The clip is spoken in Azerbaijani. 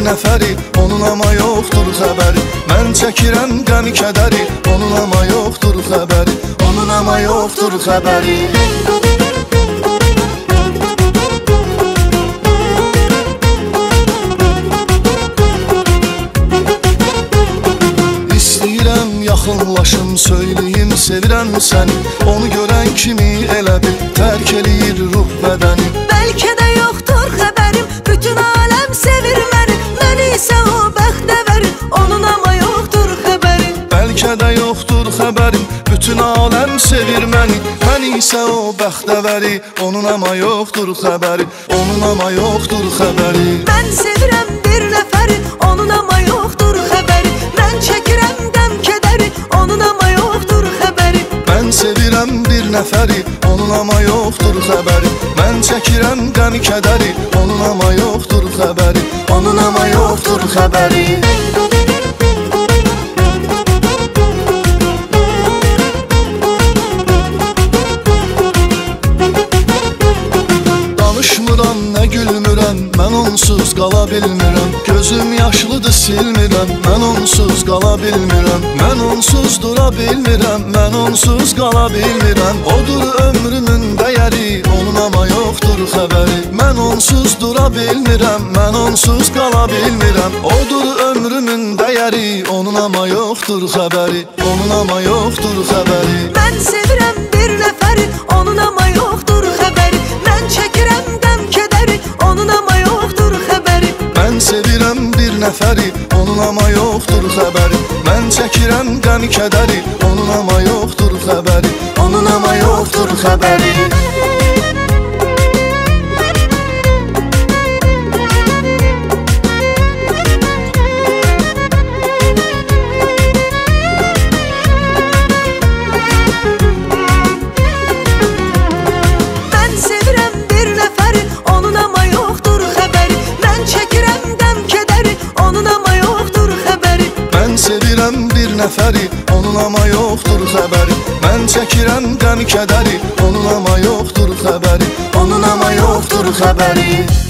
nəfəri, onun amma yoxdur xəbəri. Mən çəkirəm qəmi kədəri, onun amma yoxdur xəbəri, onun amma yoxdur xəbəri. Yaxınlaşım, söyləyim, sevirəm səni. Onu görən kimi elə bil tərk eləyir ruh bədəni. Bəlkə də yoxdur xəbərim, bütün aləm sevir məni. Mən isə o bəxtəvərim, onun amma yoxdur xəbərim. Bəlkə də yoxdur xəbərim, bütün aləm sevir məni. Mən isə o bəxtəvəri, onun amma yoxdur xəbəri, onun amma yoxdur xəbəri. Mən sevirəm bir nəfəri, onun amma yoxdur xəbəri. Mən çəkirəm qəm kədəri, onun amma yoxdur xəbəri. Mən sevirəm bir nəfəri, onun amma yoxdur xəbəri. Mən çəkirəm qəmi kədəri, onun amma yoxdur xəbəri, onun amma yoxdur xəbəri. Danışmıram, nə gülmürəm, mən onsuz qala bilmirəm. Gözüm yaşlıdır, silmirəm, mən onsuz qala bilmirəm. Mən onsuz dura bilmirəm, mən onsuz qala bilmirəm. Odur ömrümün dəyəri, onun amma yoxdur xəbəri. Mən onsuz dura bilmirəm, mən onsuz qala bilmirəm. Odur ömrümün dəyəri, onun amma yoxdur xəbəri, onun amma yoxdur xəbəri. Mən sevirəm bir nəfəri, onun amma yoxdur xəbəri. Mən çəkirəm qəm kədəri, onun amma yoxdur xəbəri. Mən sevirəm bir nəfəri, onun amma yoxdur xəbəri. Mən çəkirəm qəmi kədəri, onun amma yoxdur xəbəri, onun amma yoxdur xəbəri. Sevirəm bir nəfəri, onun amma yoxdur xəbəri. Mən çəkirəm qəmi kədəri, onun amma yoxdur xəbəri, onun amma yoxdur xəbəri.